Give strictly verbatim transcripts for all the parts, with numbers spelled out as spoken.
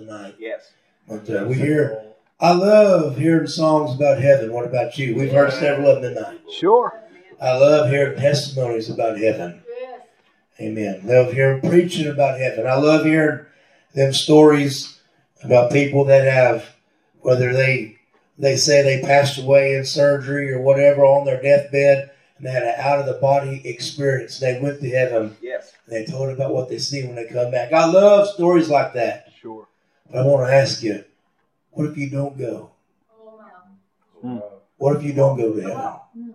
tonight. Yes. But uh, we hear, I love hearing songs about heaven. What about you? We've heard several of them tonight. Sure. I love hearing testimonies about heaven. Amen. Love hearing preaching about heaven. I love hearing them stories about people that have, whether they they say they passed away in surgery or whatever on their deathbed, and they had an out-of-the-body experience. They went to heaven. Yes. And they told about what they see when they come back. I love stories like that. Sure. But I want to ask you, what if you don't go? Hmm. What if you don't go to heaven?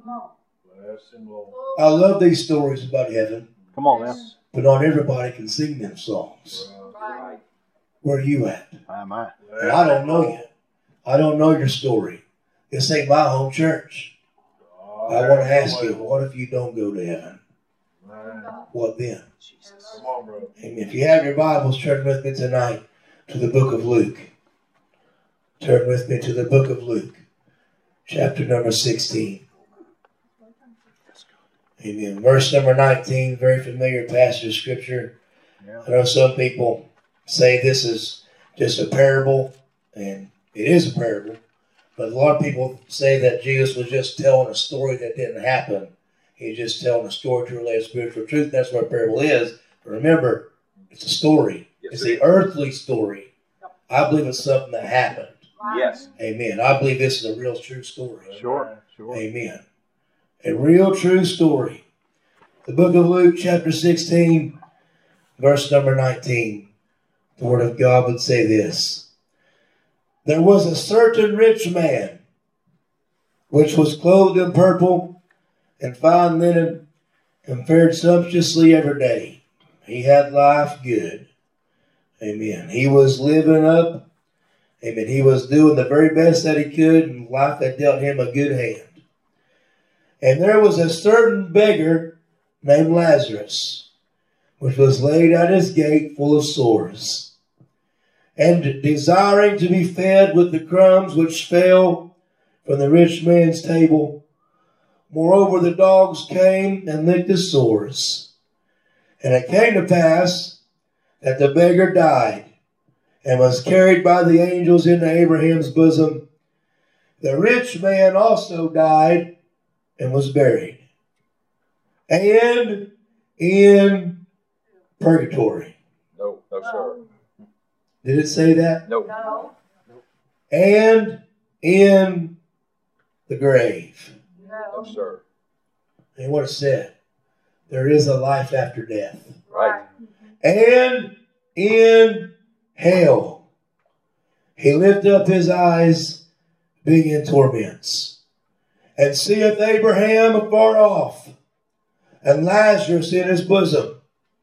I love these stories about heaven. Come on, man. But not everybody can sing them songs. Right. Where are you at? Am I? And I don't know you. I don't know your story. This ain't my home church. I want to ask you, what if you don't go to heaven? What then? Jesus. Amen. If you have your Bibles, turn with me tonight to the book of Luke. Turn with me to the book of Luke, chapter number sixteen. Amen. Verse number nineteen, very familiar passage of Scripture. Yeah. I know some people say this is just a parable, and it is a parable. But a lot of people say that Jesus was just telling a story that didn't happen. He's just telling a story to relay a spiritual truth. That's what a parable is. But remember, it's a story. Yes, it's the earthly story. I believe it's something that happened. Yes. Amen. I believe this is a real true story. Sure. Sure. Amen. A real true story. The book of Luke, chapter sixteen, verse number nineteen. The word of God would say this. There was a certain rich man, which was clothed in purple and fine linen, and fared sumptuously every day. He had life good. Amen. He was living up. Amen. He was doing the very best that he could, and life had dealt him a good hand. And there was a certain beggar named Lazarus, which was laid at his gate full of sores, and desiring to be fed with the crumbs which fell from the rich man's table. Moreover, the dogs came and licked his sores. And it came to pass that the beggar died, and was carried by the angels into Abraham's bosom. The rich man also died and was buried, and in purgatory. No, no, sir. Did it say that? No. No. And in the grave. No, sir. And what it said, there is a life after death. Right. And in hell, he lifted up his eyes, being in torments, and seeth Abraham afar off, and Lazarus in his bosom.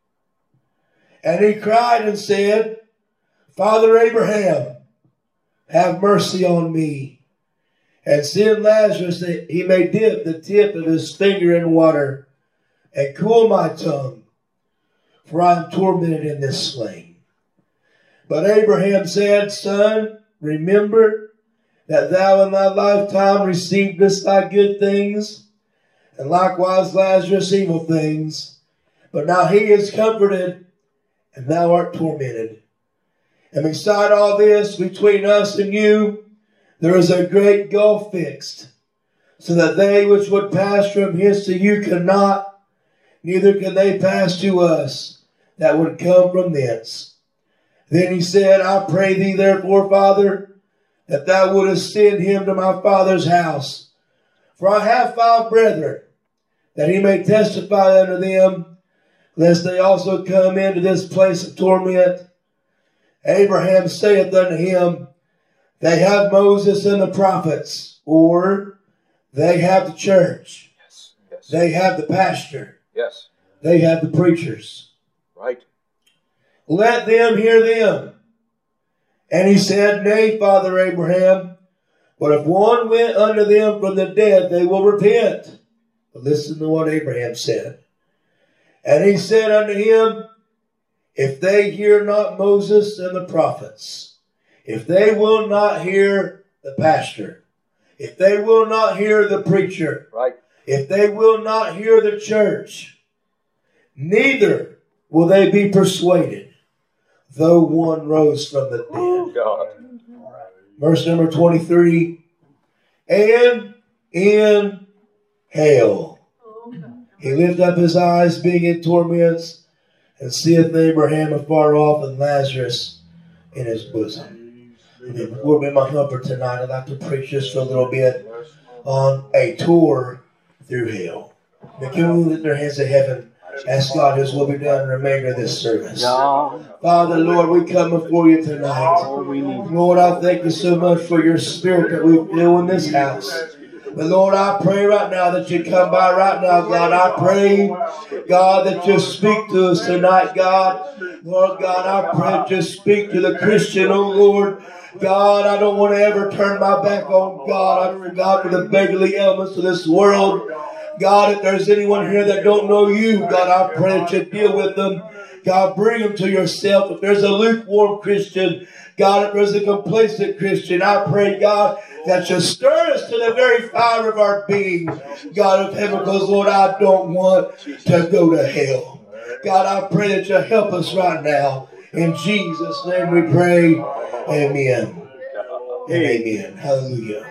And he cried and said, Father Abraham, have mercy on me, and send Lazarus that he may dip the tip of his finger in water, and cool my tongue, for I am tormented in this flame. But Abraham said, Son, remember that thou in thy lifetime receivedest thy good things, and likewise Lazarus evil things. But now he is comforted, and thou art tormented. And beside all this, between us and you, there is a great gulf fixed, so that they which would pass from hence to you cannot, neither can they pass to us that would come from thence. Then he said, I pray thee therefore, Father, that thou wouldest send him to my father's house. For I have five brethren, that he may testify unto them, lest they also come into this place of torment. Abraham saith unto him, they have Moses and the prophets, or they have the church. Yes. Yes. They have the pastor. Yes. They have the preachers. Right. Let them hear them. And he said, Nay, Father Abraham, but if one went unto them from the dead, they will repent. But listen to what Abraham said. And he said unto him, if they hear not Moses and the prophets, if they will not hear the pastor, if they will not hear the preacher, Right. if they will not hear the church, neither will they be persuaded, though one rose from the dead. Verse number twenty-three. And in hell he lifted up his eyes, being in torments, and seeth Abraham afar off, and Lazarus in his bosom. And then before we my comfort tonight, I'd like to preach just a little bit on a tour through hell. Now, can we lift our hands to heaven? Ask God His will be done in the remainder of this service. Father, Lord, we come before you tonight. Lord, I thank you so much for your spirit that we feel in this house. But Lord, I pray right now that you come by right now, God. I pray, God, that you speak to us tonight, God. Lord God, I pray that you speak to the Christian, oh Lord. God, I don't want to ever turn my back on God. I pray, God, for the beggarly elements of this world. God, if there's anyone here that don't know you, God, I pray that you deal with them. God, bring them to yourself. If there's a lukewarm Christian, God, if there's a complacent Christian, I pray, God, that you stir us to the very fire of our being, God of heaven, because, Lord, I don't want to go to hell. God, I pray that you help us right now. In Jesus' name we pray. Amen. And amen. Hallelujah.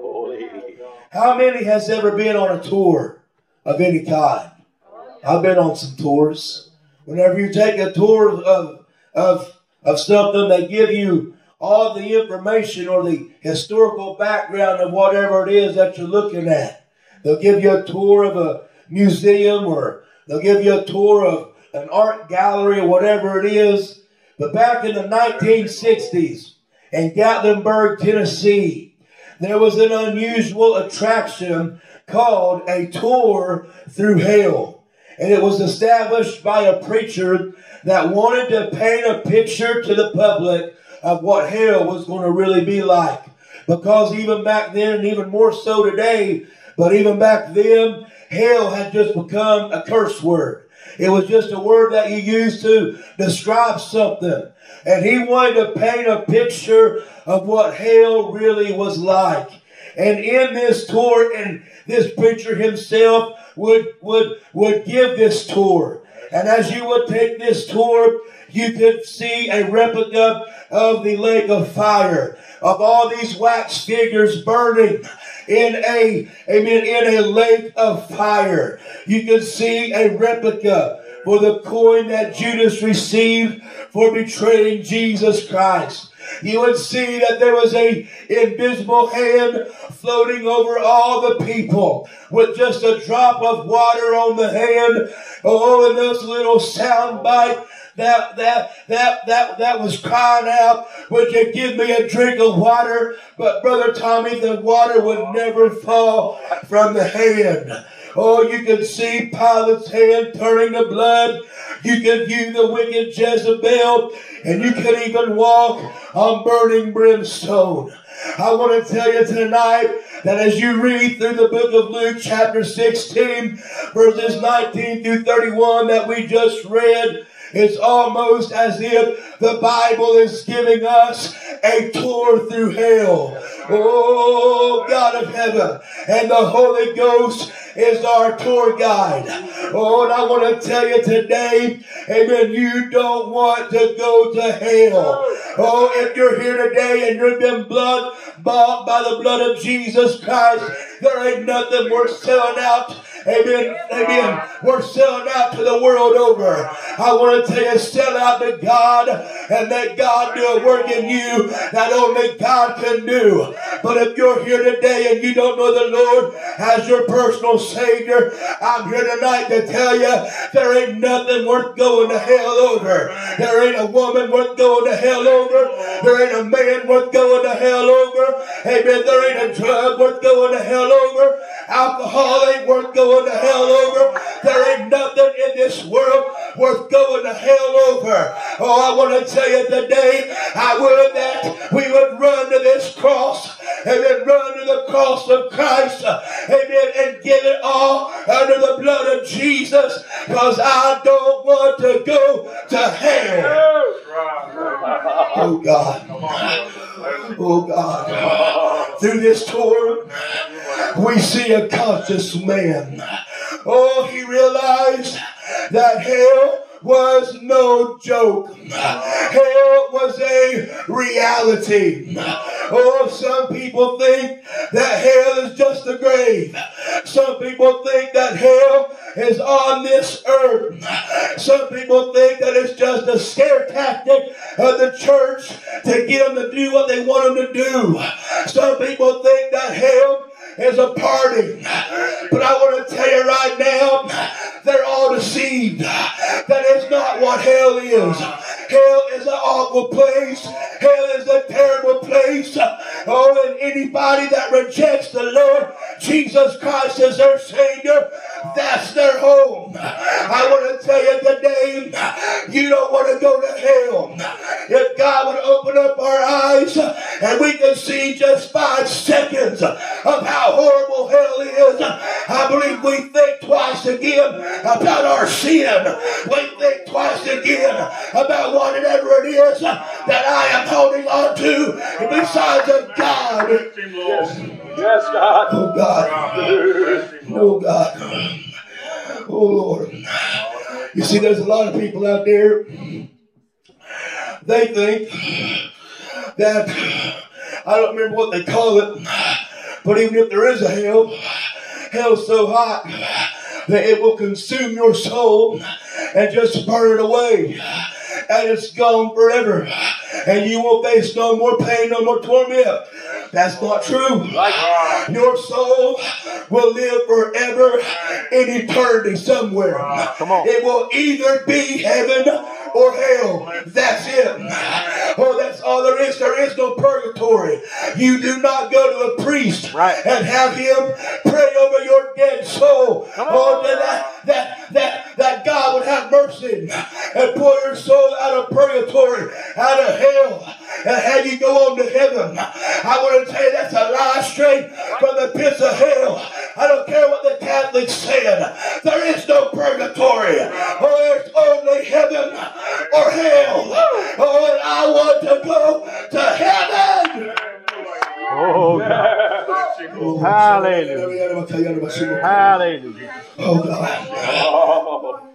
How many has ever been on a tour of any kind? I've been on some tours. Whenever you take a tour of, of, of something, they give you all the information or the historical background of whatever it is that you're looking at. They'll give you a tour of a museum, or they'll give you a tour of an art gallery, or whatever it is. But back in the nineteen sixties in Gatlinburg, Tennessee, there was an unusual attraction called a tour through hell. And it was established by a preacher that wanted to paint a picture to the public of what hell was going to really be like. Because even back then, and even more so today, but even back then, hell had just become a curse word. It was just a word that you used to describe something. And he wanted to paint a picture of what hell really was like. And in this tour, and this preacher himself would, would, would give this tour. And as you would take this tour, you could see a replica of the lake of fire, of all these wax figures burning in a, amen, in a lake of fire. You could see a replica for the coin that Judas received for betraying Jesus Christ. You would see that there was a invisible hand floating over all the people with just a drop of water on the hand. Oh, and this little sound bite that that that that that was crying out, would you give me a drink of water? But Brother Tommy, the water would never fall from the hand. Oh, you could see Pilate's hand turning to blood. You could view the wicked Jezebel, and you could even walk on burning brimstone. I want to tell you tonight that as you read through the book of Luke chapter sixteen, verses nineteen through thirty-one that we just read, it's almost as if the Bible is giving us a tour through hell. Oh, God of heaven. And the Holy Ghost is our tour guide. Oh, and I want to tell you today, amen, you don't want to go to hell. Oh, if you're here today and you've been blood bought by the blood of Jesus Christ, there ain't nothing worth selling out. Amen. Amen. We're selling out to the world over. I want to tell you, sell out to God and let God do a work in you that only God can do. But if you're here today and you don't know the Lord as your personal Savior, I'm here tonight to tell you there ain't nothing worth going to hell over. There ain't a woman worth going to hell over. There ain't a man worth going to hell over. Amen. There ain't a drug worth going to hell over. Alcohol ain't worth going to hell over. There ain't nothing in this world worth going to hell over. Oh, I want to tell you today, I would that we would run to this cross, and then run to the cross of Christ, amen, and give it all under the blood of Jesus, because I don't want to go to hell. Oh God. Oh God. Through this tour, we see a conscious man. Oh, he realized that hell was no joke. Hell was a reality. Oh, some people think that hell is just a grave. Some people think that hell is on this earth. Some people think that it's just a scare tactic of the church to get them to do what they want them to do. Some people think that hell is a party. But I want to tell you right now, they're all deceived. That is not what hell is. Hell is an awful place. Hell is a terrible place. Oh, and anybody that rejects the Lord Jesus Christ as their Savior, that's their home. I want to tell you today, you don't want to go to hell. If God would open up our eyes and we can see just five seconds of how horrible hell is, I believe we think twice again about our sin. We think twice again about whatever it is that I am holding on to besides of God. Yes, yes, God. Oh, God. Oh, God. Oh, Lord. You see, there's a lot of people out there, they think that, I don't remember what they call it, but even if there is a hell, hell's so hot that it will consume your soul and just burn it away. And it's gone forever. And you won't face no more pain, no more torment. That's not true. Your soul will live forever in eternity somewhere. Come on. It will either be heaven or hell. That's it. Oh, that's all there is. There is no purgatory. You do not go to a priest Right. and have him pray over your dead soul. Oh, that, that, that, that God would have mercy and pull your soul out of purgatory, out of hell, and have you go on to heaven. I want to tell you that's a lie straight from the pits of hell. I don't care what the Catholics said. There is no purgatory. Oh, there's only heaven or hell. Oh, and I want to go to heaven. Oh, God. Oh, Hallelujah. Hallelujah. Oh, God.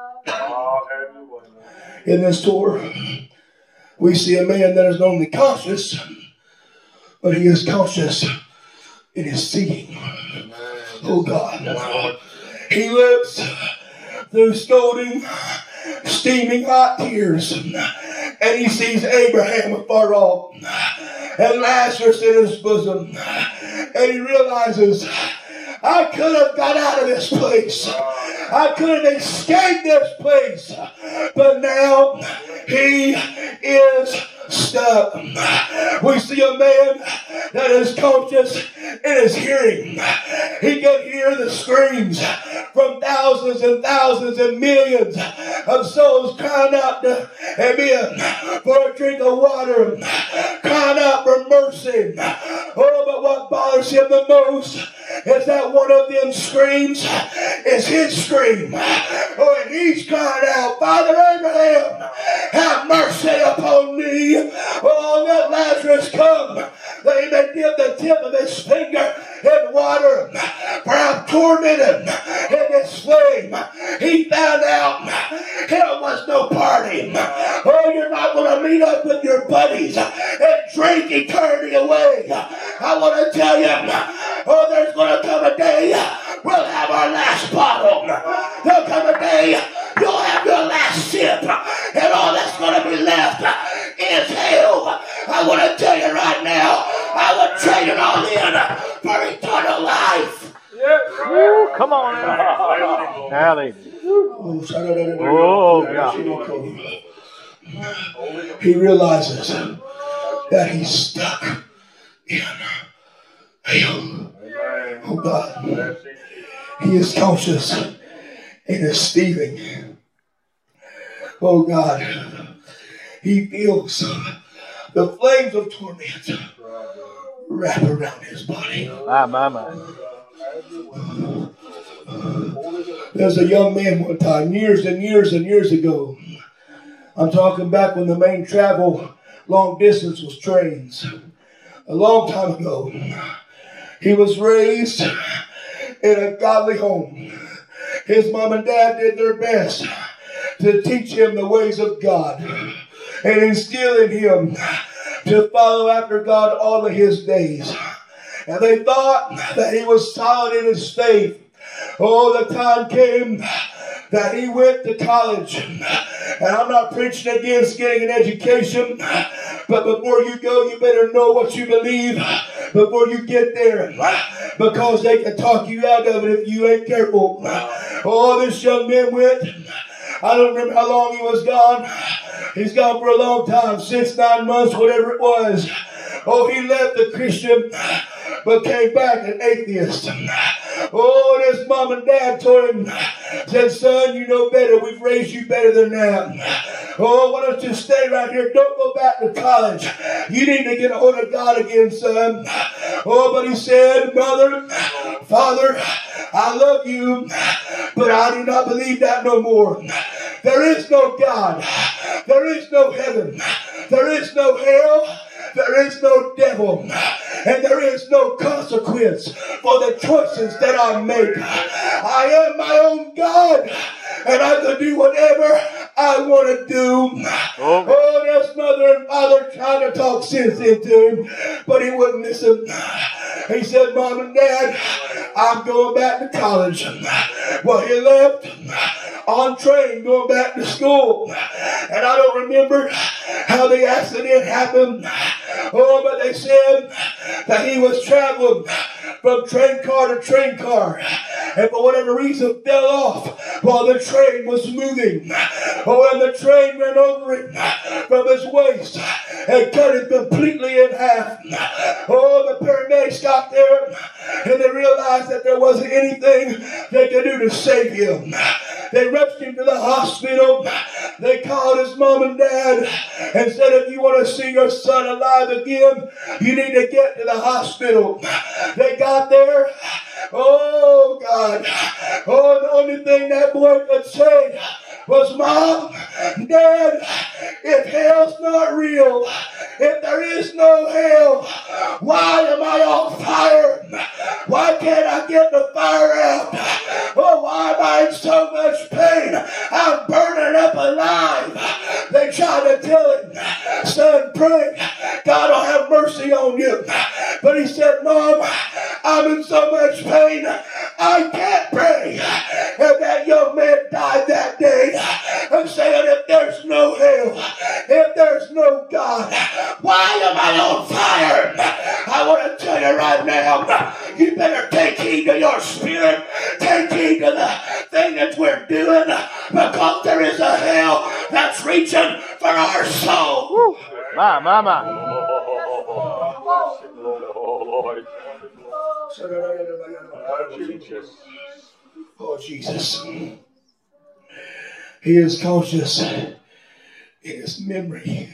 Oh. In this tour, we see a man that is not only conscious, but he is conscious in his seeing. Oh, God. He lives through scolding, steaming hot tears, and he sees Abraham afar off and Lazarus in his bosom, and he realizes, I could have got out of this place. I could have escaped this place. But now he is stuck. We see a man that is conscious in his hearing. He can hear the screams from thousands and thousands and millions of souls crying out to Amen for a drink of water, crying out for mercy. Oh, but what bothers him the most is that one of them screams is his scream. Oh, and he's crying out, Father Abraham, have mercy upon me. Oh, let Lazarus come that he may dip the tip of his finger in water, for I'm tormented in this flame. He found out hell was no party. Oh, you're not going to meet up with your buddies and drink eternity away. I want to tell you, oh, there's going to come a day we'll have our last bottle. There'll come a day you'll have your last sip, and all that's going to be left is hell. I want to tell you right now, I would trade it all in for eternal life. Woo, come on now. Hallelujah. Oh, God. He realizes that he's stuck in hell. Oh, God. He is conscious in his stealing. Oh, God. He feels the flames of torment wrap around his body. My, my, my. There's a young man one time, years and years and years ago. I'm talking back when the main travel long distance was trains. A long time ago. He was raised in a godly home. His mom and dad did their best to teach him the ways of God and instill in him to follow after God all of his days. And they thought that he was solid in his faith. Oh, the time came that he went to college. And I'm not preaching against getting an education, but before you go, you better know what you believe before you get there, because they can talk you out of it if you ain't careful. Oh, this young man went. I don't remember how long he was gone. He's gone for a long time, six, nine months, whatever it was. Oh, he left the Christian, but came back an atheist. Oh, and his mom and dad told him, said, son, you know better. We've raised you better than that. Oh, why don't you stay right here? Don't go back to college. You need to get a hold of God again, son. Oh, but he said, mother, father, I love you, but I do not believe that no more. There is no God. There is no heaven. There is no hell. There is no devil, and there is no consequence for the choices that I make. I am my own God, and I can do whatever I want to do. Okay. Oh, his mother and father tried to talk sense into him, but he wouldn't listen. He said, Mom and Dad, I'm going back to college. Well, he left on train going back to school. And I don't remember how the accident happened. Oh, but they said that he was traveling from train car to train car, and for whatever reason fell off while the train was moving. Oh, and the train ran over him from his waist and cut him completely in half. Oh, the paramedics got there and they realized that there wasn't anything they could do to save him. They rushed him to the hospital. They called his mom and dad and said, if you want to see your son alive again, you need to get to the hospital. They got there. Oh, God. Oh, the only thing that boy could say was, Mom, Dad, if hell's not real, if there is no hell, why am I on fire? Why can't I get the fire out? Oh, why am I in so much pain? I'm burning up alive. They tried to tell him, son, pray, God will have mercy on you. But he said, Mom, I'm in so much pain, I can't pray. And that young man died that day. I'm saying, if there's no hell, if there's no God, why am I on fire? I want to tell you right now, you better take heed to your spirit. Take heed to the thing that we're doing, because there is a hell that's reaching for our soul. Woo. My, my, my. Oh, Jesus. He is conscious in his memory.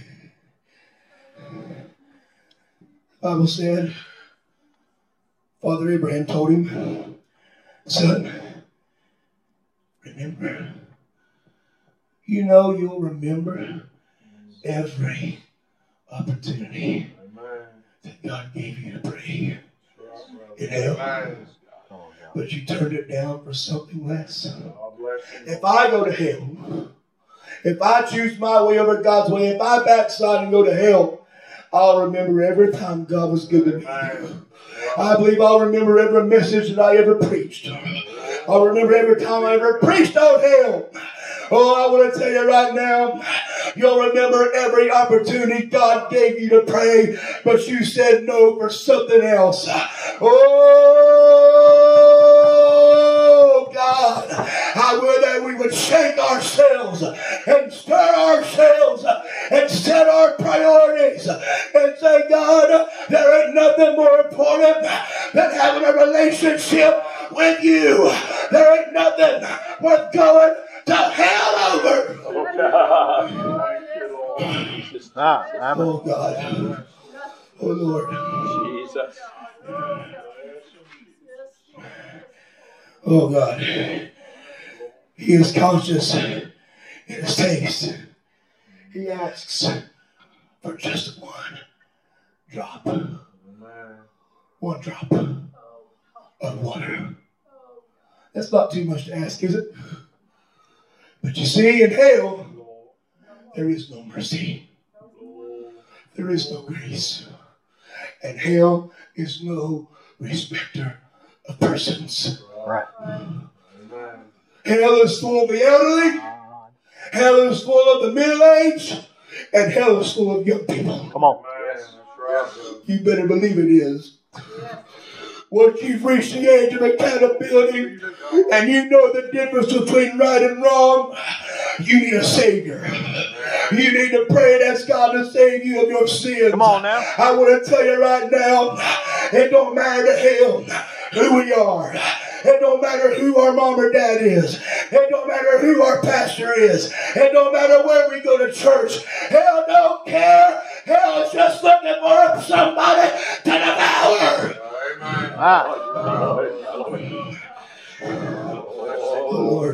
The Bible said, Father Abraham told him, son, remember. You know you'll remember every opportunity that God gave you to pray in hell. But you turned it down for something less. If I go to hell, if I choose my way over God's way, if I backslide and go to hell, I'll remember every time God was good to me. I believe I'll remember every message that I ever preached. I'll remember every time I ever preached on hell. Oh, I want to tell you right now, you'll remember every opportunity God gave you to pray, but you said no for something else. Oh, God, I would that we would shake ourselves and stir ourselves and set our priorities and say, God, there ain't nothing more important than having a relationship with you. There ain't nothing worth going to hell over. Oh, God. Oh, Lord. Jesus. Oh, God. He is conscious in his taste. He asks for just one drop. One drop of water. That's not too much to ask, is it? But you see, in hell, there is no mercy. there is no grace. And hell is no respecter of persons. Right. Hell is full of the elderly. Hell is full of the middle-aged. And hell is full of young people. Come on. You better believe it is. Once you've reached the age of accountability and you know the difference between right and wrong, you need a Savior. You need to pray and ask God to save you of your sins. Come on now. I want to tell you right now, it don't matter to hell who we are. It don't matter who our mom or dad is. It don't matter who our pastor is. It don't matter where we go to church. Hell don't care. Hell is just looking for somebody to devour. Ah. Oh, Lord.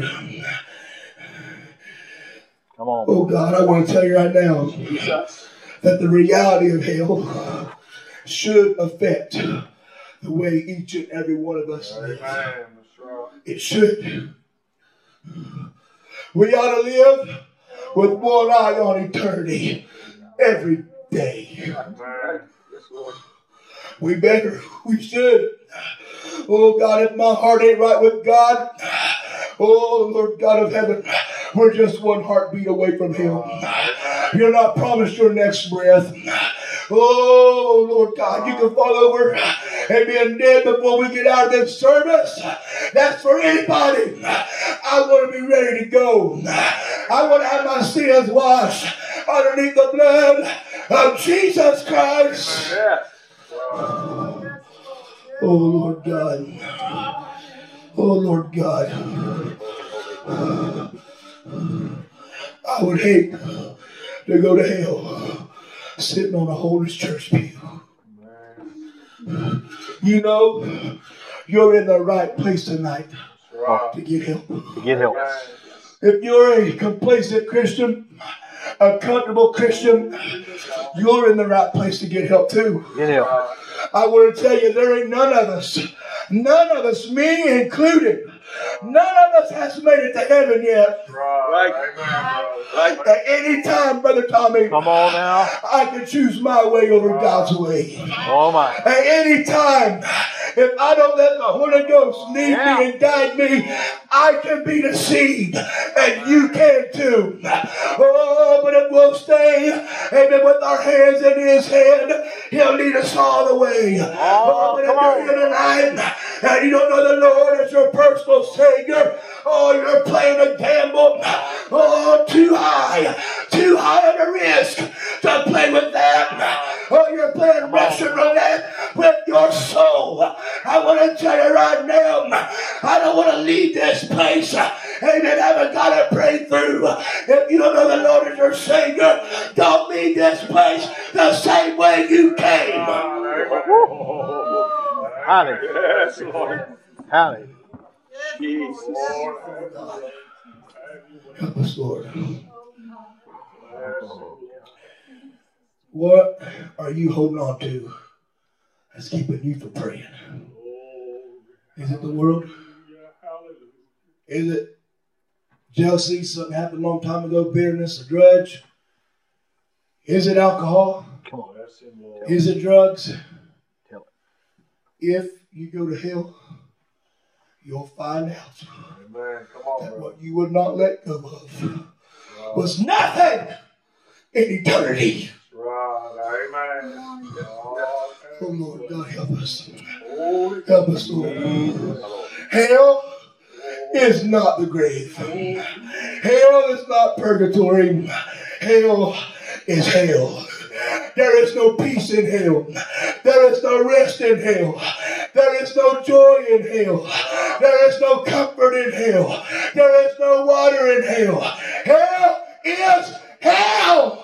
Come on. Oh, God, I want to tell you right now that the reality of hell should affect the way each and every one of us live. It should. We ought to live with one eye on eternity every day. We better. We should. Oh, God, if my heart ain't right with God, oh, Lord God of heaven, we're just one heartbeat away from Him. You're not promised your next breath. Oh, Lord God, you can fall over and be dead before we get out of this service. That's for anybody. I want to be ready to go. I want to have my sins washed underneath the blood of Jesus Christ. Oh, Lord God. Oh, Lord God. I would hate to go to hell sitting on a holiness church pew. You know, you're in the right place tonight to get help. To get help. If you're a complacent Christian, a comfortable Christian, you're in the right place to get help too. Get help. I want to tell you, there ain't none of us, none of us, me included, none of us has made it to heaven yet. Right. At any time, Brother Tommy, Come on now. I can choose my way over God's way. Oh my. At any time, if I don't let the Holy Ghost lead Yeah. me and guide me, I can be deceived, and you can too. Oh, but if we'll stay, amen, with our hands in His hand, He'll lead us all the way. Oh, Oh, but if come you're on. here tonight and you don't know the Lord as your personal Savior, oh, you're playing a gamble. Oh, too high, too high on the risk to play with that. Oh, you're playing Russian roulette with your soul. I want to tell you right now, I don't want to leave this place. Amen. I haven't got a breakthrough. If you don't know the Lord as your Savior, don't leave this place the same way you came. Hallelujah. Yes, Lord. Hallelujah. Jesus. Help us, Lord. What are you holding on to that's keeping you from praying? Is it the world? Is it jealousy, something happened a long time ago, bitterness, a grudge? Is it alcohol? Come on. Is it drugs? Tell it. If you go to hell, you'll find out Amen. Come on, that brother. what you would not let go of was nothing in eternity. Right. Amen. Oh, Lord, God, help us. Help us, Lord. Hell is not the grave. Hell is not purgatory. Hell is hell. There is no peace in hell. There is no rest in hell. There is no joy in hell. There is no comfort in hell. There is no water in hell. Hell is hell.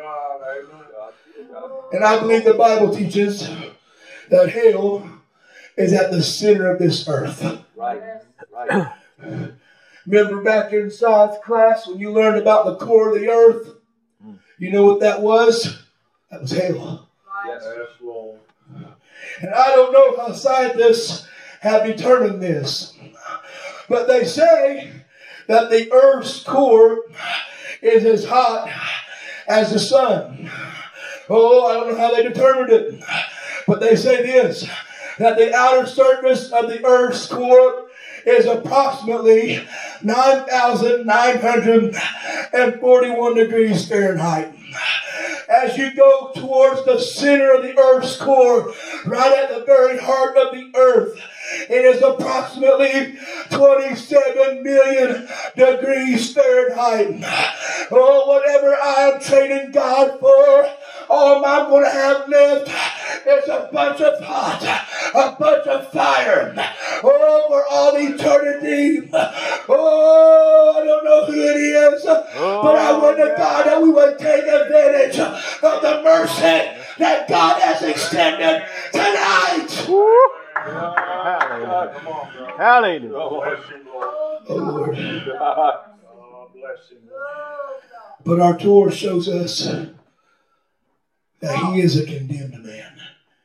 And I believe the Bible teaches that hell is at the center of this earth. Right. Right. Remember back in science class when you learned about the core of the earth? You know what that was? That was hell. Yes, Lord. And I don't know how scientists have determined this, but they say that the earth's core is as hot as the sun. Oh, I don't know how they determined it, but they say this, that the outer surface of the earth's core is approximately nine thousand nine hundred forty-one degrees Fahrenheit. As you go towards the center of the earth's core, right at the very heart of the earth, it is approximately twenty-seven million degrees Fahrenheit. Oh, whatever I am trading God for, all I'm going to have left is a bunch of hot, a bunch of fire. Oh, for all eternity. Oh, I don't know who it is, but I want to God that we would take advantage of the mercy that God has extended tonight. Hallelujah. Hallelujah. Bless him, Lord. Oh, Lord. Oh, bless him, Lord. But our Torah shows us that he is a condemned man.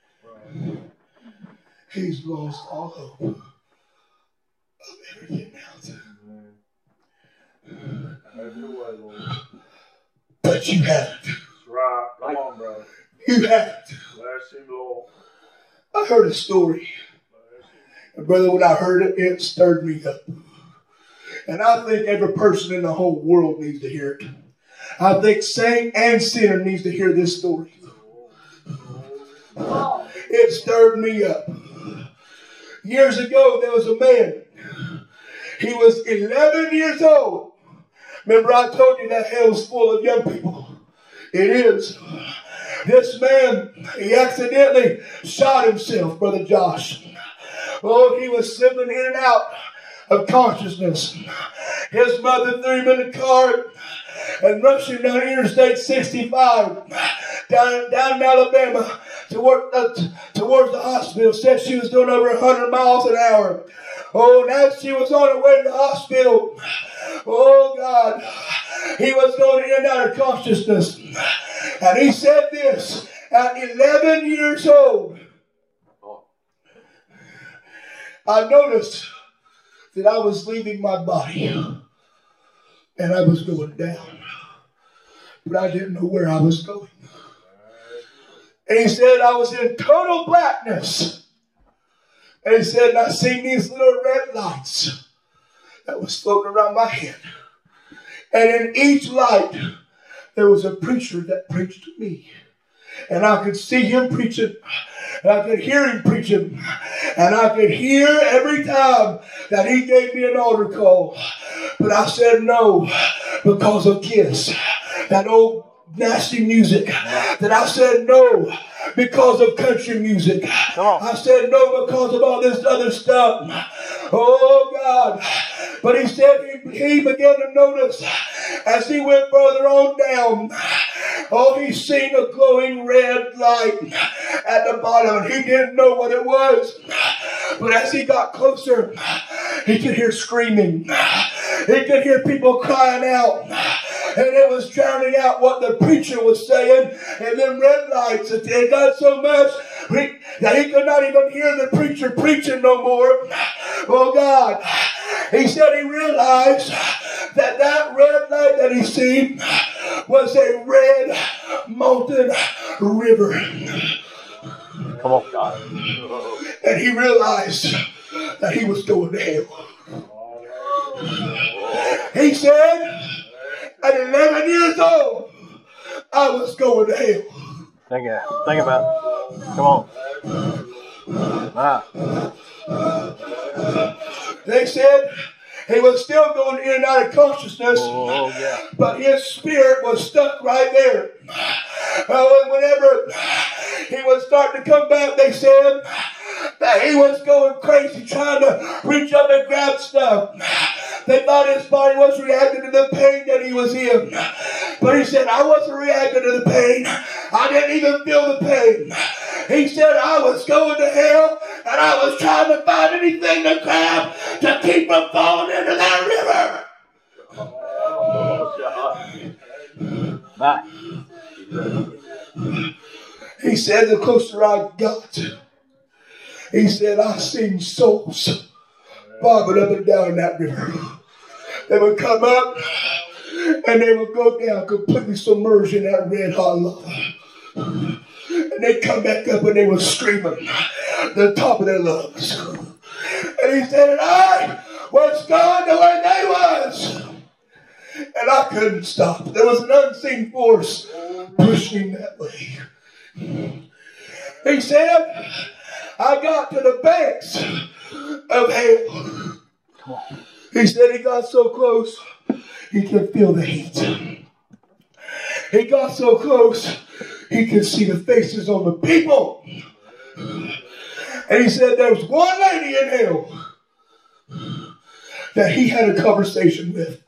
He's lost all hope of everything else. Have your way, Lord. But you haven't. That's right. Come on, brother. You haven't. Bless him, Lord. I heard a story. And brother, when I heard it, it stirred me up. And I think every person in the whole world needs to hear it. I think saint and sinner needs to hear this story. It stirred me up. Years ago, there was a man. He was eleven years old. Remember I told you that hell's full of young people. It is. This man, he accidentally shot himself, Brother Josh. Oh, he was slipping in and out of consciousness. His mother threw him in the car and rushed him down Interstate sixty-five, down, down in Alabama, toward, uh, t- towards the hospital. Said she was doing over one hundred miles an hour. Oh, now she was on her way to the hospital. Oh, God. He was going in and out of consciousness. And he said this, at eleven years old, I noticed that I was leaving my body and I was going down, but I didn't know where I was going. And he said I was in total blackness. And he said, and I seen these little red lights that was floating around my head. And in each light, there was a preacher that preached to me. And I could see him preaching. And I could hear him preaching. And I could hear every time that he gave me an altar call. But I said no because of Kiss. That old nasty music. That I said no because of country music. I said no because of all this other stuff. Oh, God. But he said he, he began to notice as he went further on down. Oh, he seen a glowing red light at the bottom, and he didn't know what it was. But as he got closer, he could hear screaming. He could hear people crying out. And it was drowning out what the preacher was saying. And then red lights, it got so much that he could not even hear the preacher preaching no more. Oh, God. He said he realized that that red light that he seen was a red molten river. Come on, God. And he realized that he was going to hell. He said, at eleven years old, I was going to hell. Think, think about it. Come on. Ah. They said he was still going in and out of consciousness, Oh, yeah. but his spirit was stuck right there. Oh, and whenever he was starting to come back, they said that he was going crazy trying to reach up and grab stuff. They thought his body was reacting to the pain that he was in. But he said, I wasn't reacting to the pain. I didn't even feel the pain. He said, I was going to hell and I was trying to find anything to grab to keep from falling into that river. Bye. He said, the closer I got, he said, I seen souls bobbing up and down that river. They would come up and they would go down completely submerged in that red hot lava. And they come back up and they were screaming at the top of their lungs. And he said, and I was going to where they was. And I couldn't stop. There was an unseen force pushing that way. He said, I got to the banks of hell. He said he got so close, he could feel the heat. He got so close, he could see the faces on the people. And he said there was one lady in hell that he had a conversation with.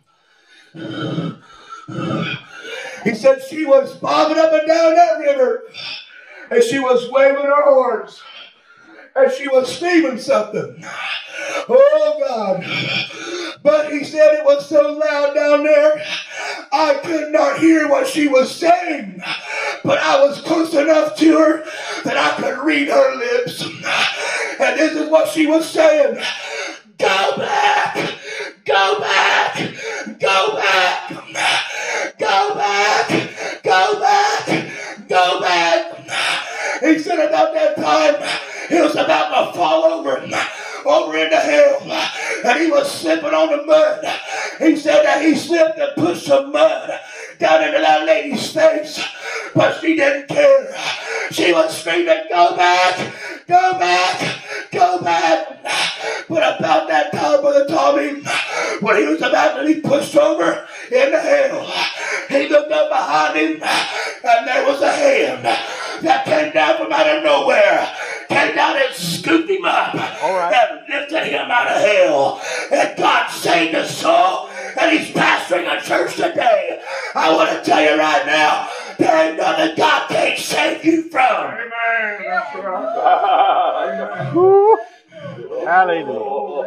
He said she was bobbing up and down that river, and she was waving her horns, and she was screaming something. Oh God. But he said it was so loud down there, I could not hear what she was saying. But I was close enough to her that I could read her lips. And this is what she was saying. Go back! Go back! Go back! Go back! Go back! Go back! He said about that time, he was about to fall over, over into hell. And he was slipping on the mud. He said that he slipped and pushed some mud down into that lady's face. But she didn't care. She was screaming, go back! Go back! Go back! But about that time, Brother Tommy, when he was about to be pushed over into hell, he looked up behind him, and there was a hand that came down from out of nowhere, came down and scooped him up, All right. and lifted him out of hell. And God saved his soul, and he's pastoring a church today. I want to tell you right now, there ain't nothing God can't save you from. Amen. That's right. Woo. Hallelujah.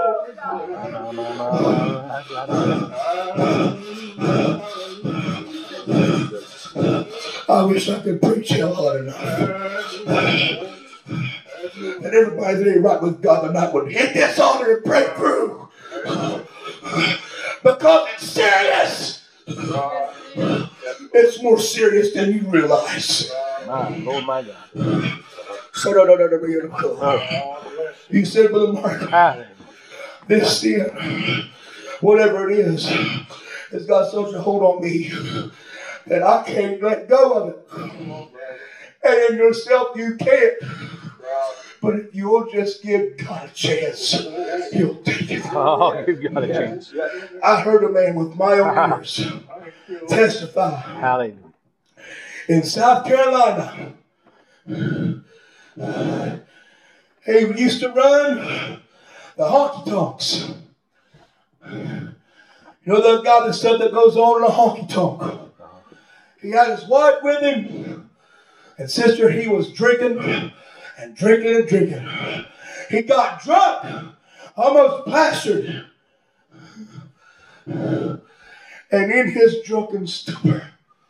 I wish I could preach hell hard enough. And everybody that ain't right with God tonight would hit this altar and pray through. Because it's serious. It's more serious than you realize. My Lord, my God. So, no, no, no, no, no, no. You said, Brother Mark, Hallelujah. this sin, whatever it is, has got such a hold on me that I can't let go of it. And in yourself, you can't. But if you'll just give God a chance, He'll take it. Oh, you've got a chance. I heard a man with my own ears testify Hallelujah. in South Carolina. He used to run the honky tonks. You know the guy that stuff that goes on in a honky tonk. He had his wife with him, and sister, he was drinking and drinking and drinking. He got drunk, almost plastered. And in his drunken stupor,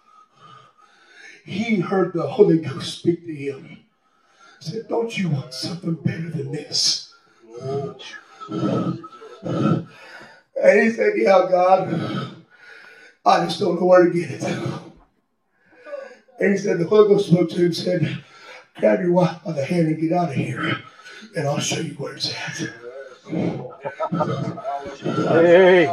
he heard the Holy Ghost speak to him. He said, don't you want something better than this? And he said, yeah, God, I just don't know where to get it. And he said, the Holy Ghost spoke to him and said, grab your wife by the hand and get out of here, and I'll show you where it's at. Hey.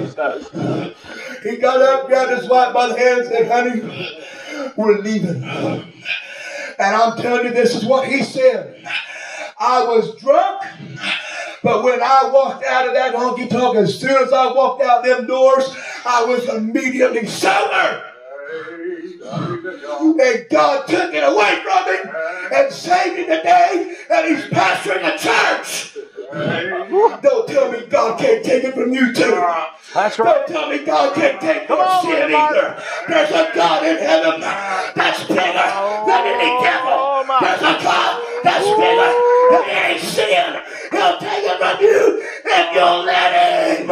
He got up, grabbed his wife by the hand and said, honey, we're leaving. And I'm telling you, this is what he said. I was drunk, but when I walked out of that honky tonk, as soon as I walked out them doors, I was immediately sober. And God took it away from him and saved him today, and he's pastoring a church. Don't tell me God can't take it from you too. That's right. Don't tell me God can't take Come your on, sin Mark. either. There's a God in heaven that's bigger than any devil. Oh, my. There's a God that's bigger than any sin. He'll take it from you if you'll let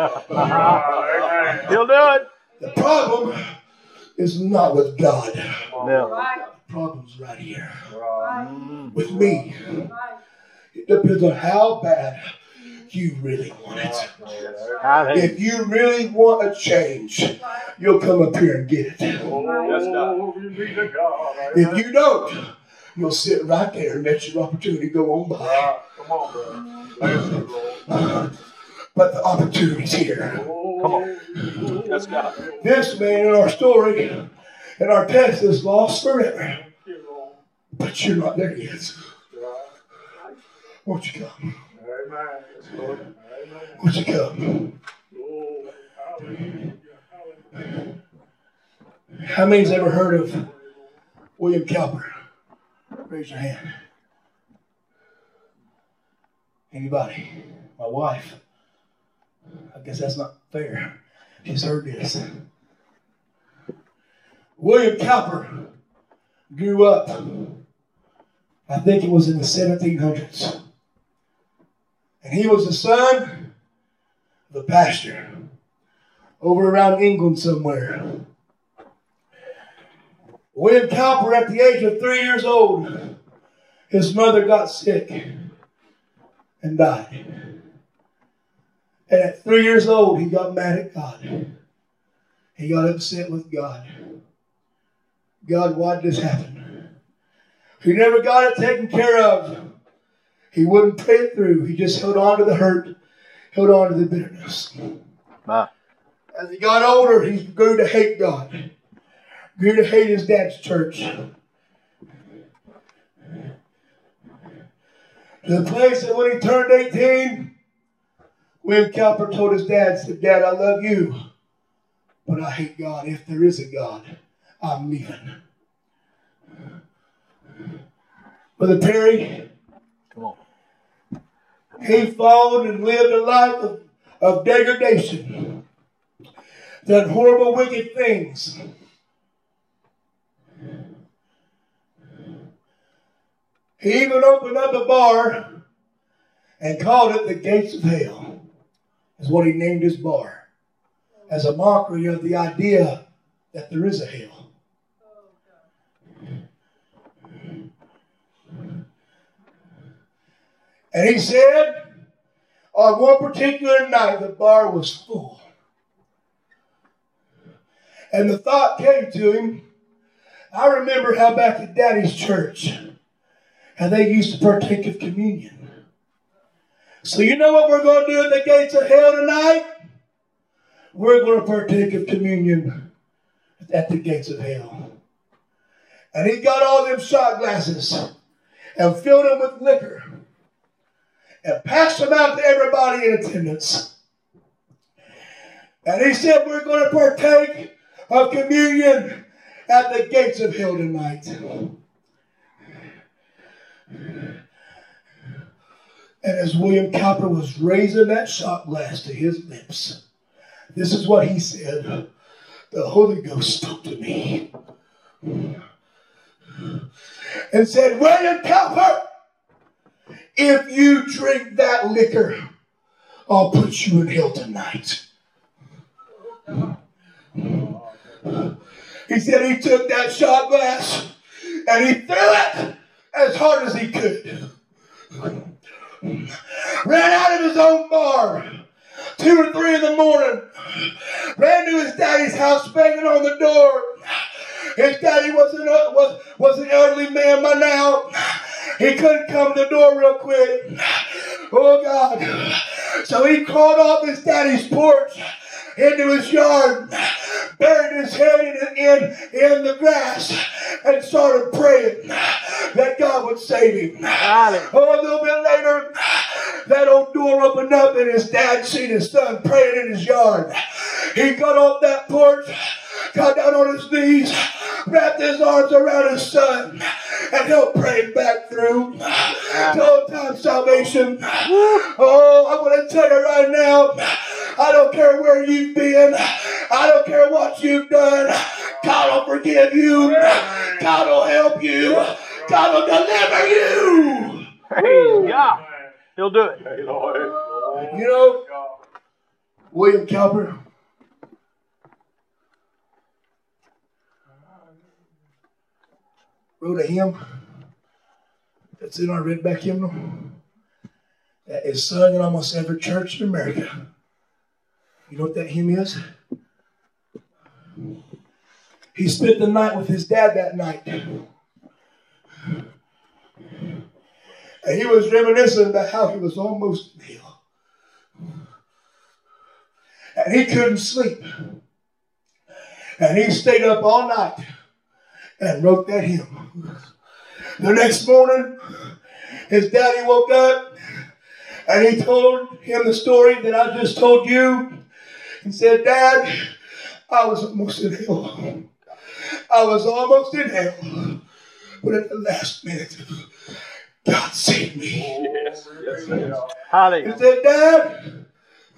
him. He'll do it. The problem is not with God. No. The problem's right here with me. It depends on how bad you really want it. Hallelujah. If you really want a change, you'll come up here and get it. Oh, you need a God. If you don't, you'll sit right there and let your opportunity go on by. Ah, come on, brother. Thank you, Lord. But the opportunity's here. Come on. Yes, God. This man in our story, in our text, is lost forever. But you're not there yet. Won't you come? Amen. Yes, Lord. Amen. Won't you come? Oh, hallelujah. Hallelujah. How many's ever heard of William Cowper? Raise your hand. Anybody? My wife. I guess that's not fair. She's heard this. William Cowper grew up, I think it was in the seventeen hundreds. And he was the son of a pastor over around England somewhere. William Cowper, at the age of three years old, his mother got sick and died. And at three years old, he got mad at God. He got upset with God. God, why did this happen? He never got it taken care of. He wouldn't pray it through. He just held on to the hurt, held on to the bitterness. Ah. As he got older, he grew to hate God. Grew to hate his dad's church. To the place that when he turned eighteen, William Cowper told his dad, said, Dad, I love you, but I hate God. If there is a God, I'm leaving. Brother Perry, Come on. he followed and lived a life of, of degradation. Done horrible, wicked things. He even opened up a bar and called it the Gates of Hell, is what he named his bar, as a mockery of the idea that there is a hell. And he said, on one particular night, the bar was full. And the thought came to him, I remember how back at Daddy's church, how they used to partake of communion. So you know what we're going to do at the Gates of Hell tonight? We're going to partake of communion at the Gates of Hell. And he got all them shot glasses and filled them with liquor and passed them out to everybody in attendance. And he said, we're going to partake of communion at the Gates of Hell tonight. And as William Cowper was raising that shot glass to his lips, this is what he said. The Holy Ghost spoke to me and said, William Cowper, if you drink that liquor, I'll put you in hell tonight. He said he took that shot glass and he threw it as hard as he could. Ran out of his own bar, two or three in the morning. Ran to his daddy's house, banging on the door. His daddy wasn't a, was, was an elderly man by now. He couldn't come to the door real quick. Oh, God. So he crawled off his daddy's porch into his yard, buried his head in, in, in the grass, and started praying that God would save him. Oh, a little bit later, that old door opened up and his dad seen his son praying in his yard. He got off that porch, got down on his knees, wrapped his arms around his son, and helped pray him back through to old-time salvation. Oh, I want to tell you right now, I don't care where you've been. I don't care what you've done. God will forgive you. God will help you. God will deliver you. Praise God. He'll do it. Hey, Lord. You know, William Cowper, wrote a hymn that's in our Redback hymnal. that is sung in almost every church in America. You know what that hymn is? He spent the night with his dad that night. And he was reminiscing about how he was almost in hell. And he couldn't sleep. And he stayed up all night and wrote that hymn. The next morning, his daddy woke up and he told him the story that I just told you. He said, Dad, I was almost in hell. I was almost in hell. But at the last minute, God saved me. Yes, yes, yes. Hallelujah. He said, Dad,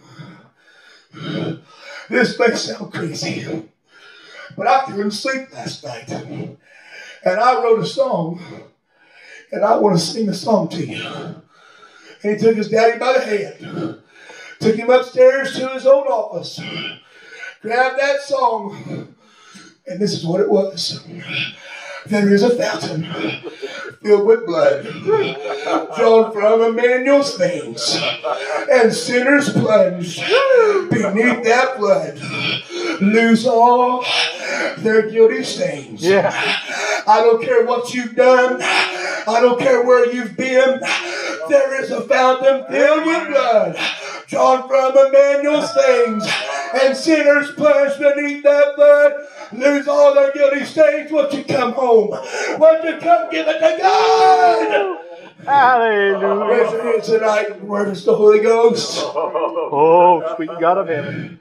this may sound crazy, but I couldn't sleep last night. And I wrote a song, and I want to sing a song to you. And he took his daddy by the hand, took him upstairs to his own office, grabbed that song, and this is what it was. There is a fountain filled with blood drawn from Emmanuel's veins, and sinners plunge beneath that blood lose all their guilty stains. Yeah. I don't care what you've done. I don't care where you've been. There is a fountain filled with blood drawn from Emmanuel's veins, and sinners plunge beneath that blood lose all their guilty stains. Won't you come home? Won't you come give it to God? Hallelujah. Raise your hands tonight. Where is the Holy Ghost? Oh, sweet God of heaven.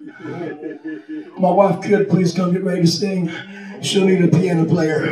My wife could please come get ready to sing. She'll need a piano player.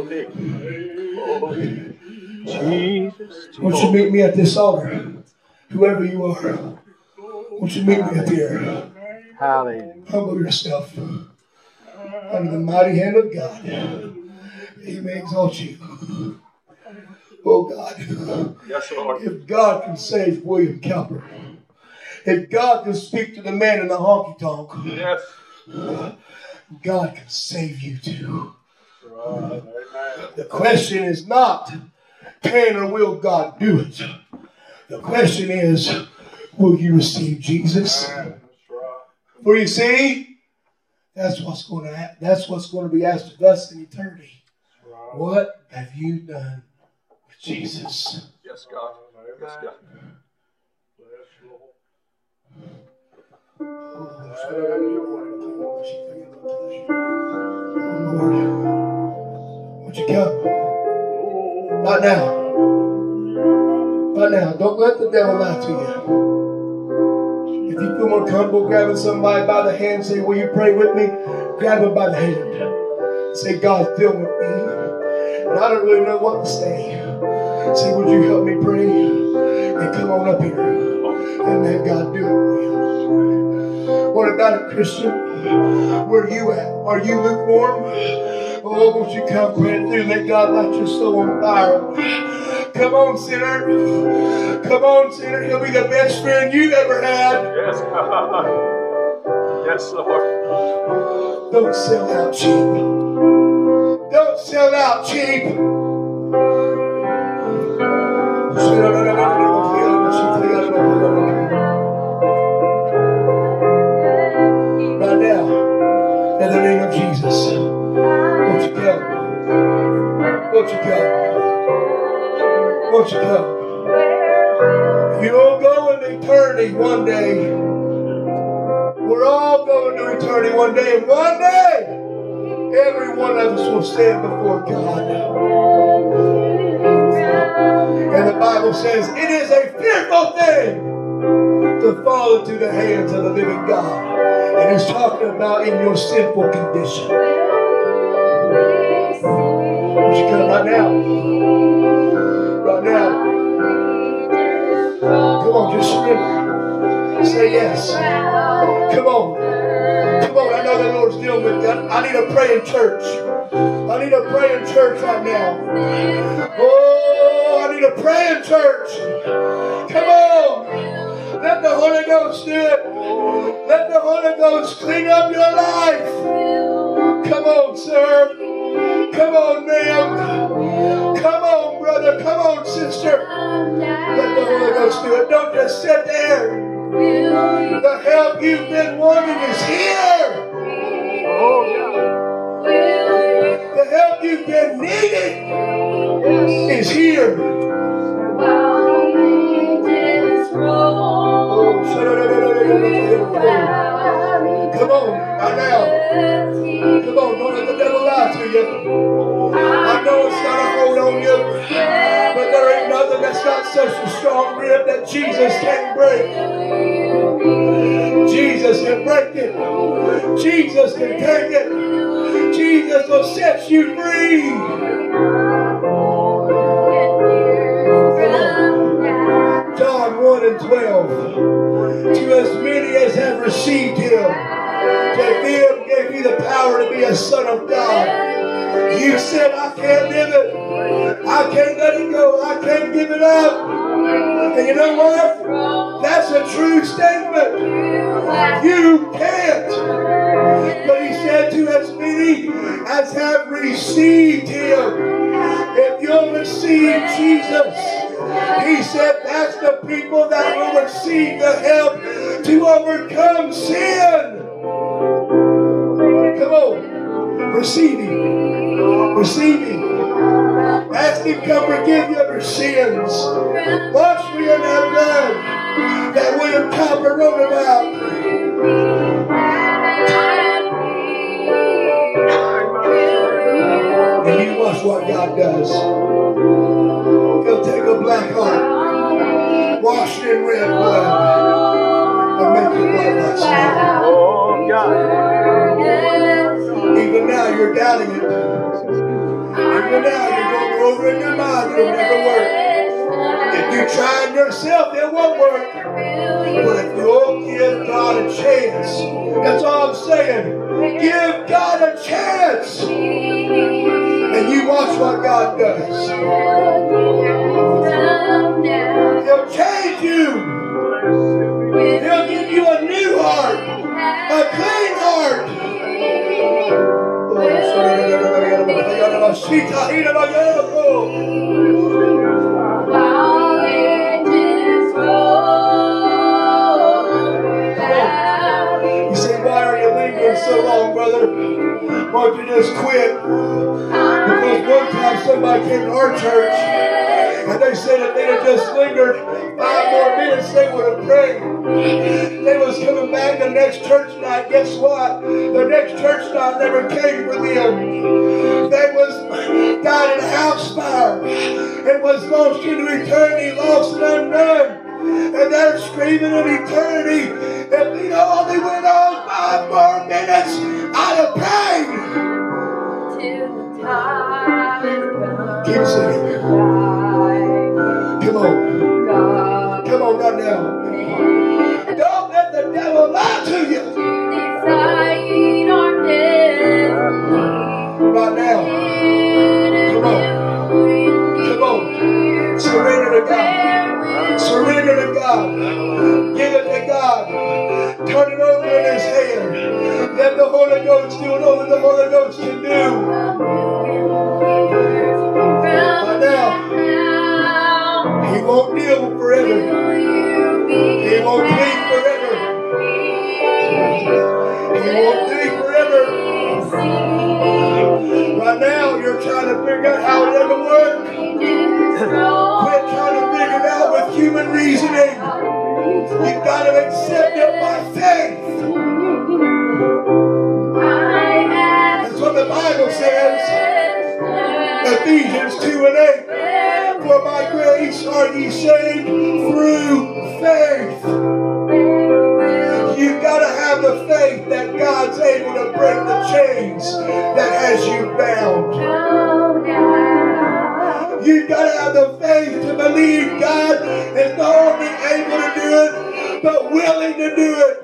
Jesus. Won't you meet me at this altar? Whoever you are. Won't you meet me up here? Hallelujah. Humble yourself under the mighty hand of God. He may exalt you. Oh God. Yes, Lord. If God can save William Cowper, if God can speak to the man in the honky tonk, Yes. God can save you too. Amen. The question is not, can or will God do it? The question is, will you receive Jesus? That's right. For you see, that's what's going to ha- that's what's going to be asked of us in eternity. Right. What have you done with Jesus? Yes, God. Yes, God. Bless you, Lord. Oh, Lord, would you come? Not now. Not now. Don't let the devil lie to you. If you feel more comfortable grabbing somebody by the hand, say, will you pray with me? Grab him by the hand. Say, God, fill with me. And I don't really know what to say. Say, would you help me pray? And come on up here. And let God do it for you. What about it, Christian? Where are you at? Are you lukewarm? Oh, won't you come praying through? Let God light your soul on fire. Come on, sinner. Come on, sinner. He'll be the best friend you've ever had. Yes, God. Yes, Lord. Don't sell out cheap. Don't sell out cheap. Right now, in the name of Jesus, won't you come? Won't you come? Won't you come? You'll go into eternity one day. We're all going to eternity one day. And one day, every one of us will stand before God. And the Bible says, it is a fearful thing to fall into the hands of the living God. And it's talking about in your sinful condition. Won't you come right now? Right now. Come on, just surrender. Say yes. Come on. Come on, I know the Lord's dealing with you. I need a praying church. I need a praying church right now. Oh, I need a praying church. Come on. Let the Holy Ghost do it. Let the Holy Ghost clean up your life. Come on, sir. Come on, ma'am. Come on, brother. Come on, sister. Let the Holy Ghost to it. Don't just sit there. The help you've been wanting is here. The help you've been needing is here. Come on, right now. Come on, don't let the devil lie to you. I know it's got a hold on you, but there ain't nothing that's got such a strong grip that Jesus can't break. Jesus can break it. Jesus can take it. Jesus will set you free. Come on. John one and twelve. To as many as have received him, to them gave he the power to be a son of God. You said, I can't live it. I can't let it go. I can't give it up. And you know what? That's a true statement. You can't. But he said, to as many as have received him. If you'll receive Jesus, he said that's the people that will receive the help to overcome sin. Come on. Receive him. Receive him. Ask him to come forgive you of your sins. Wash me in that blood that William Cowper wrote about. And you watch what God does. He'll take a black heart, wash it in red blood, and make it white like snow. Oh, God. Even now you're doubting it. Even now you're going over in your mind it'll never work. If you try it yourself, it won't work. But if you'll give God a chance, that's all I'm saying. Give God a chance. And you watch what God does. He'll change you. He'll give you a new heart. A clean heart. You say, why are you lingering so long, brother? Why don't you just quit? Because one time somebody came to our church and they said if they had just lingered five more minutes, they would have prayed. They was coming back the next church night. Guess what? The next church night never came for them. They was died in a house fire and was launched into eternity, lost and undone. And they're screaming in eternity, if we only went on five more minutes, I'd have prayed. Keep singing. Come on. Come on right now. Don't let the devil lie to you. Right now. Come on. Come on. Surrender to God. Surrender to God. Give it to God. Turn it over in his hand. Let the Holy Ghost do what only the Holy Ghost can do. Right now. He won't deal forever. He won't plead forever. He won't plead forever. Right now, you're trying to figure out how it ever works. Quit trying to figure it out with human reasoning. You've got to accept it by faith. That's what the Bible says. Ephesians two and eight. For by grace are ye saved through faith. You've got to have the faith that God's able to break the chains that has you bound. You've got to have the faith to believe God is not only able to do it, but willing to do it.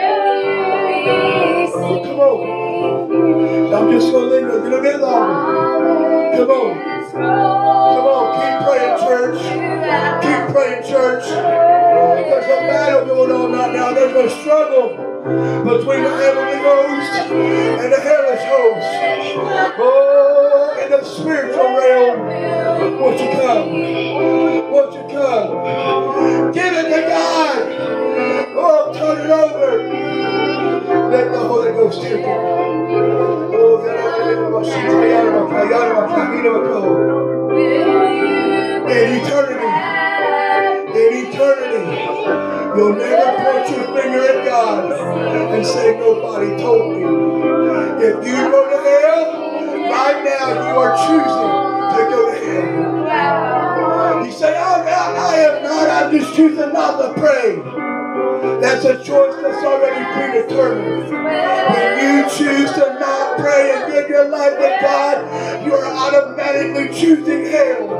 Come on. I'm just going to linger a little bit longer. Come on. Come on. Keep praying, church. Keep praying, church. There's a battle going on right now. There's a struggle between the heavenly host and the hellish host. Oh, in the spiritual realm. Won't you come? Won't you come? Give it to God. Oh, turn it over. Let the Holy Ghost take it. Oh, in eternity, in eternity, you'll never point your finger at God and say, nobody told me. If you go to hell, right now you are choosing to go to hell. You say, oh, God, I am not, I'm just choosing not to pray. That's a choice that's already predetermined. When you choose to not pray and give your life to God, you are automatically choosing hell.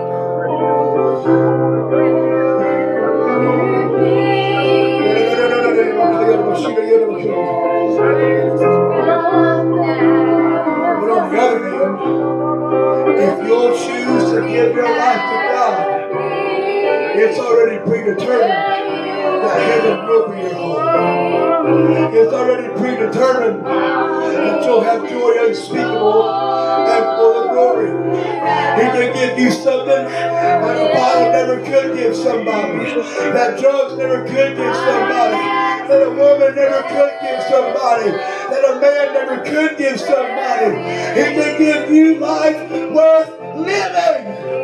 But on the other hand, if you'll choose to give your life to God, it's already predetermined that heaven will be your home. It's already predetermined that you'll have joy unspeakable and full of glory. He can give you something that a bottle never could give somebody, that drugs never could give somebody, that a woman never could give somebody, that a man never could give somebody. He can give you life worth living.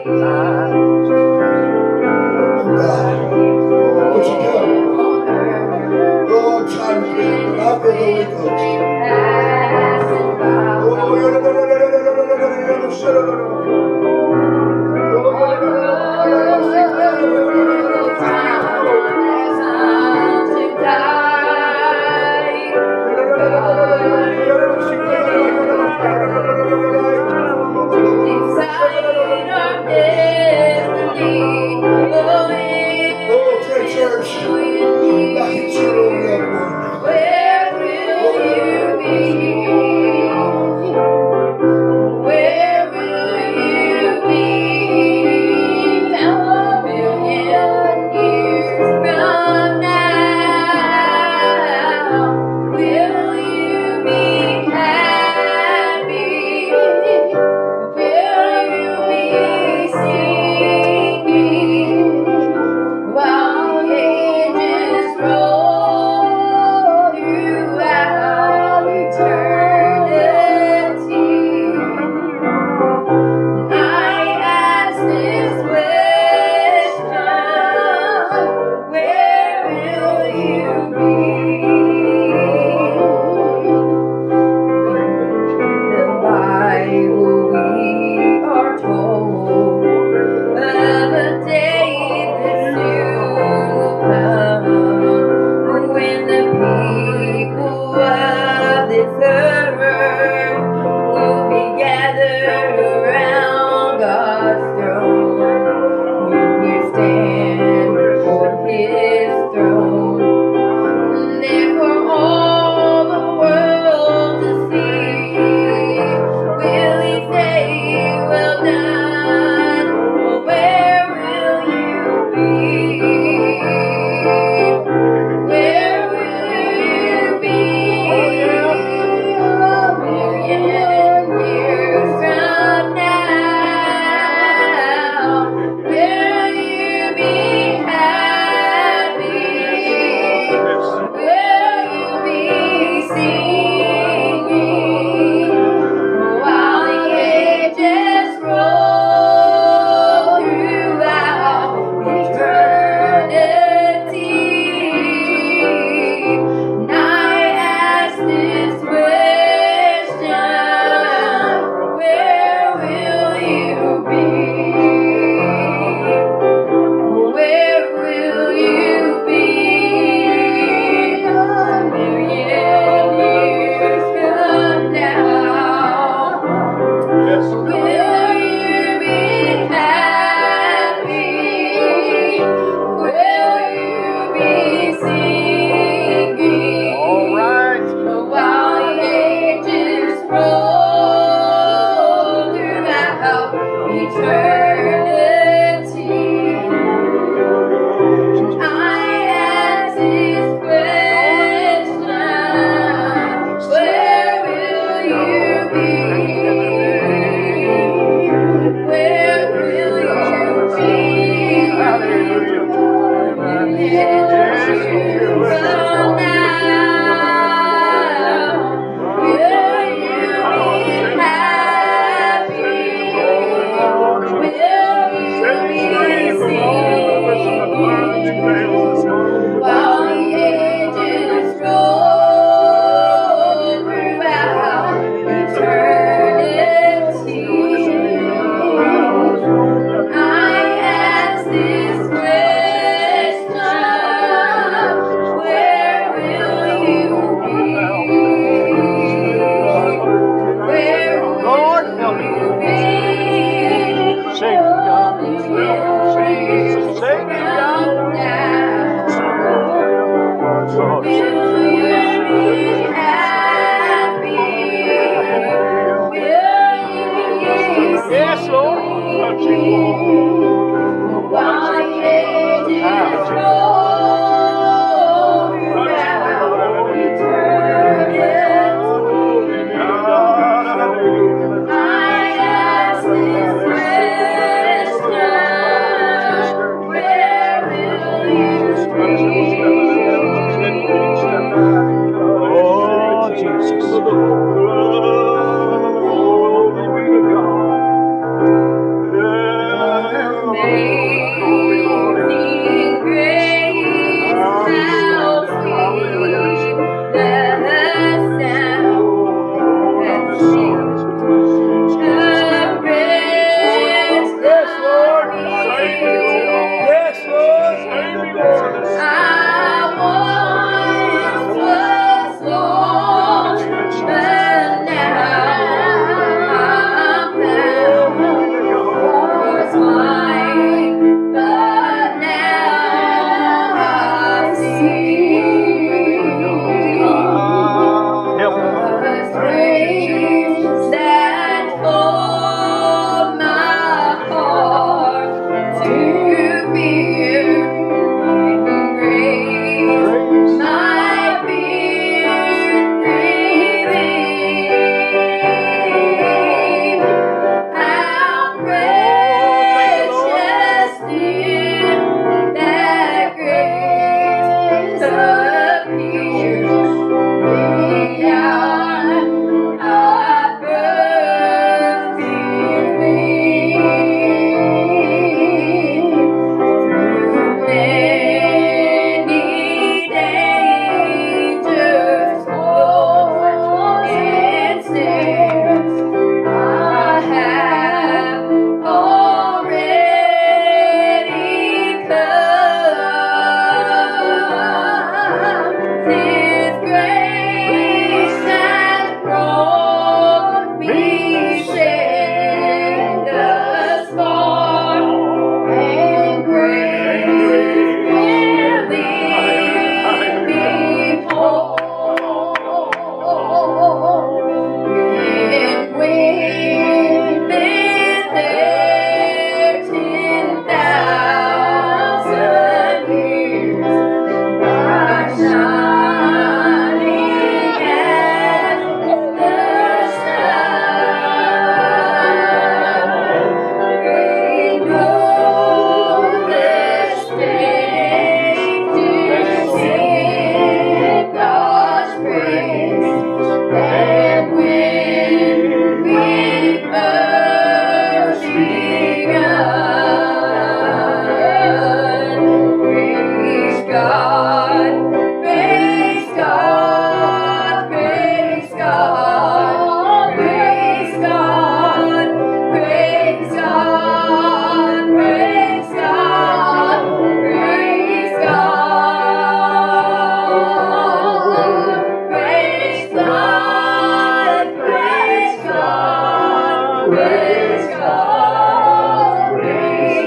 Oh God, would you come? Oh, I'm trying to feel, but I feel the Holy Ghost. Oh, pray, church. Like it's your own loved one. Where will you be? Where will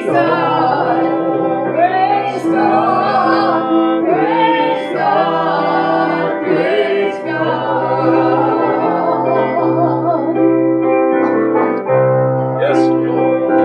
God.